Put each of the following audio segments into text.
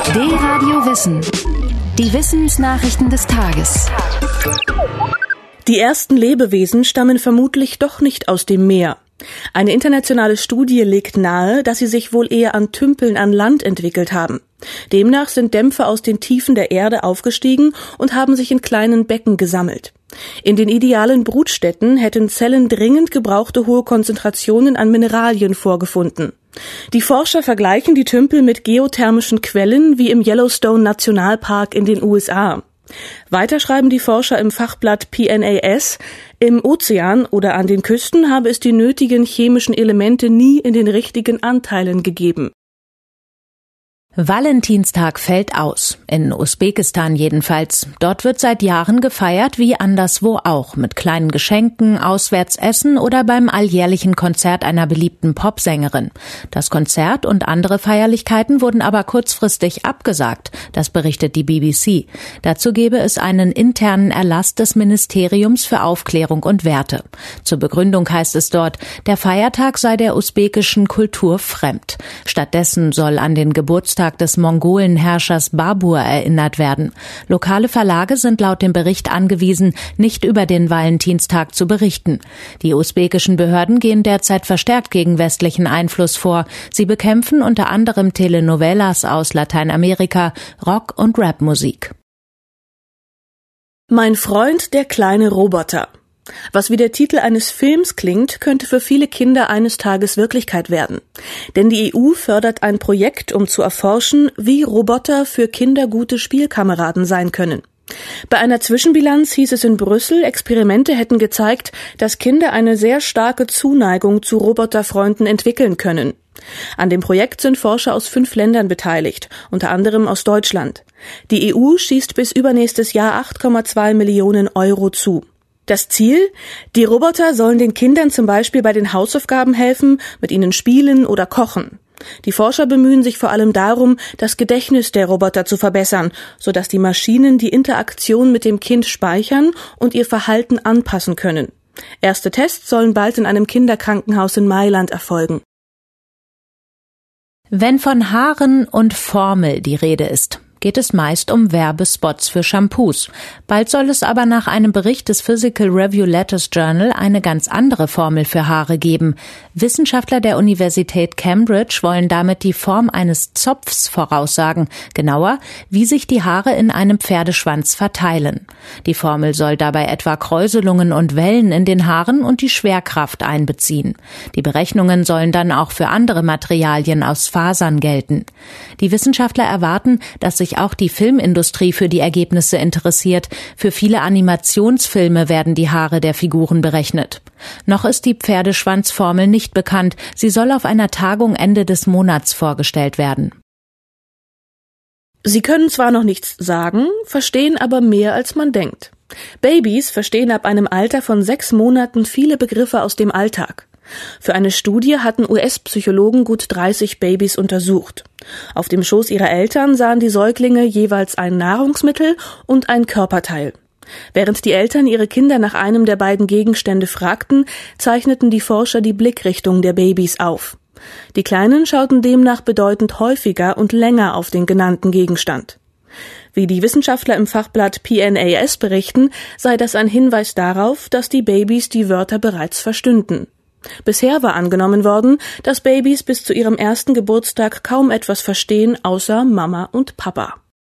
D-Radio Wissen. Die Wissensnachrichten des Tages. Die ersten Lebewesen stammen vermutlich doch nicht aus dem Meer. Eine internationale Studie legt nahe, dass sie sich wohl eher an Tümpeln an Land entwickelt haben. Demnach sind Dämpfe aus den Tiefen der Erde aufgestiegen und haben sich in kleinen Becken gesammelt. In den idealen Brutstätten hätten Zellen dringend gebrauchte hohe Konzentrationen an Mineralien vorgefunden. Die Forscher vergleichen die Tümpel mit geothermischen Quellen wie im Yellowstone Nationalpark in den USA. Weiter schreiben die Forscher im Fachblatt PNAS, im Ozean oder an den Küsten habe es die nötigen chemischen Elemente nie in den richtigen Anteilen gegeben. Valentinstag fällt aus, in Usbekistan jedenfalls. Dort wird seit Jahren gefeiert, wie anderswo auch, mit kleinen Geschenken, Auswärtsessen oder beim alljährlichen Konzert einer beliebten Popsängerin. Das Konzert und andere Feierlichkeiten wurden aber kurzfristig abgesagt, das berichtet die BBC. Dazu gebe es einen internen Erlass des Ministeriums für Aufklärung und Werte. Zur Begründung heißt es dort, der Feiertag sei der usbekischen Kultur fremd. Stattdessen soll an den Geburtstag des Mongolenherrschers Babur erinnert werden. Lokale Verlage sind laut dem Bericht angewiesen, nicht über den Valentinstag zu berichten. Die usbekischen Behörden gehen derzeit verstärkt gegen westlichen Einfluss vor. Sie bekämpfen unter anderem Telenovelas aus Lateinamerika, Rock- und Rapmusik. Mein Freund, der kleine Roboter. Was wie der Titel eines Films klingt, könnte für viele Kinder eines Tages Wirklichkeit werden. Denn die EU fördert ein Projekt, um zu erforschen, wie Roboter für Kinder gute Spielkameraden sein können. Bei einer Zwischenbilanz hieß es in Brüssel, Experimente hätten gezeigt, dass Kinder eine sehr starke Zuneigung zu Roboterfreunden entwickeln können. An dem Projekt sind Forscher aus 5 Ländern beteiligt, unter anderem aus Deutschland. Die EU schießt bis übernächstes Jahr 8,2 Millionen Euro zu. Das Ziel? Die Roboter sollen den Kindern zum Beispiel bei den Hausaufgaben helfen, mit ihnen spielen oder kochen. Die Forscher bemühen sich vor allem darum, das Gedächtnis der Roboter zu verbessern, sodass die Maschinen die Interaktion mit dem Kind speichern und ihr Verhalten anpassen können. Erste Tests sollen bald in einem Kinderkrankenhaus in Mailand erfolgen. Wenn von Haaren und Formel die Rede ist, geht es meist um Werbespots für Shampoos. Bald soll es aber nach einem Bericht des Physical Review Letters Journal eine ganz andere Formel für Haare geben. Wissenschaftler der Universität Cambridge wollen damit die Form eines Zopfs voraussagen, genauer, wie sich die Haare in einem Pferdeschwanz verteilen. Die Formel soll dabei etwa Kräuselungen und Wellen in den Haaren und die Schwerkraft einbeziehen. Die Berechnungen sollen dann auch für andere Materialien aus Fasern gelten. Die Wissenschaftler erwarten, dass sich auch die Filmindustrie für die Ergebnisse interessiert. Für viele Animationsfilme werden die Haare der Figuren berechnet. Noch ist die Pferdeschwanzformel nicht bekannt. Sie soll auf einer Tagung Ende des Monats vorgestellt werden. Sie können zwar noch nichts sagen, verstehen aber mehr als man denkt. Babys verstehen ab einem Alter von 6 Monaten viele Begriffe aus dem Alltag. Für eine Studie hatten US-Psychologen gut 30 Babys untersucht. Auf dem Schoß ihrer Eltern sahen die Säuglinge jeweils ein Nahrungsmittel und ein Körperteil. Während die Eltern ihre Kinder nach einem der beiden Gegenstände fragten, zeichneten die Forscher die Blickrichtung der Babys auf. Die Kleinen schauten demnach bedeutend häufiger und länger auf den genannten Gegenstand. Wie die Wissenschaftler im Fachblatt PNAS berichten, sei das ein Hinweis darauf, dass die Babys die Wörter bereits verstünden. Bisher war angenommen worden, dass Babys bis zu ihrem ersten Geburtstag kaum etwas verstehen, außer Mama und Papa.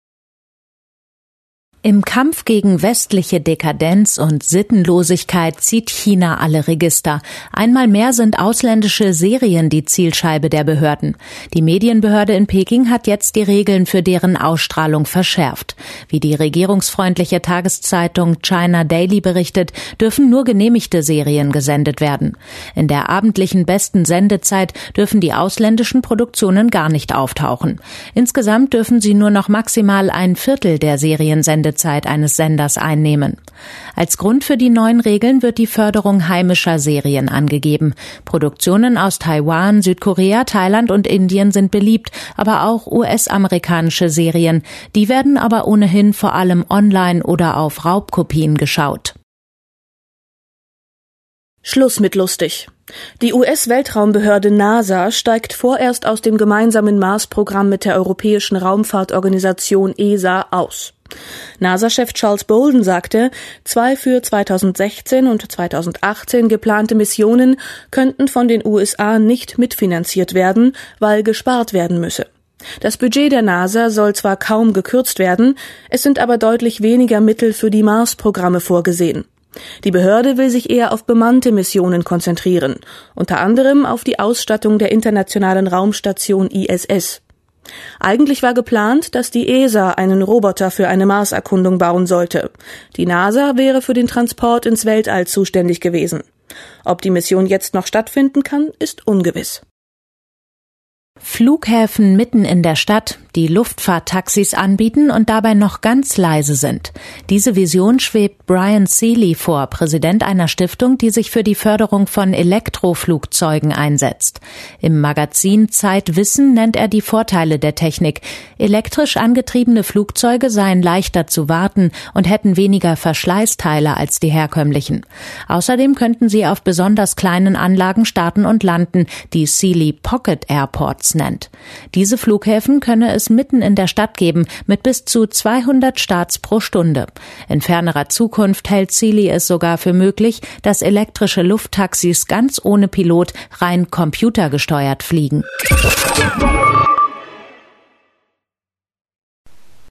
Im Kampf gegen westliche Dekadenz und Sittenlosigkeit zieht China alle Register. Einmal mehr sind ausländische Serien die Zielscheibe der Behörden. Die Medienbehörde in Peking hat jetzt die Regeln für deren Ausstrahlung verschärft. Wie die regierungsfreundliche Tageszeitung China Daily berichtet, dürfen nur genehmigte Serien gesendet werden. In der abendlichen besten Sendezeit dürfen die ausländischen Produktionen gar nicht auftauchen. Insgesamt dürfen sie nur noch maximal 1/4 der Seriensendezeit eines Senders einnehmen. Als Grund für die neuen Regeln wird die Förderung heimischer Serien angegeben. Produktionen aus Taiwan, Südkorea, Thailand und Indien sind beliebt, aber auch US-amerikanische Serien. Die werden aber ohnehin vor allem online oder auf Raubkopien geschaut. Schluss mit lustig. Die US-Weltraumbehörde NASA steigt vorerst aus dem gemeinsamen Mars-Programm mit der Europäischen Raumfahrtorganisation ESA aus. NASA-Chef Charles Bolden sagte, 2 für 2016 und 2018 geplante Missionen könnten von den USA nicht mitfinanziert werden, weil gespart werden müsse. Das Budget der NASA soll zwar kaum gekürzt werden, es sind aber deutlich weniger Mittel für die Mars-Programme vorgesehen. Die Behörde will sich eher auf bemannte Missionen konzentrieren, unter anderem auf die Ausstattung der internationalen Raumstation ISS. Eigentlich war geplant, dass die ESA einen Roboter für eine Marserkundung bauen sollte. Die NASA wäre für den Transport ins Weltall zuständig gewesen. Ob die Mission jetzt noch stattfinden kann, ist ungewiss. Flughäfen mitten in der Stadt, die Luftfahrttaxis anbieten und dabei noch ganz leise sind. Diese Vision schwebt Brian Seeley vor, Präsident einer Stiftung, die sich für die Förderung von Elektroflugzeugen einsetzt. Im Magazin Zeit Wissen nennt er die Vorteile der Technik. Elektrisch angetriebene Flugzeuge seien leichter zu warten und hätten weniger Verschleißteile als die herkömmlichen. Außerdem könnten sie auf besonders kleinen Anlagen starten und landen, die Seeley Pocket Airports nennt. Diese Flughäfen könne es mitten in der Stadt geben, mit bis zu 200 Starts pro Stunde. In fernerer Zukunft hält Seeley es sogar für möglich, dass elektrische Lufttaxis ganz ohne Pilot rein computergesteuert fliegen.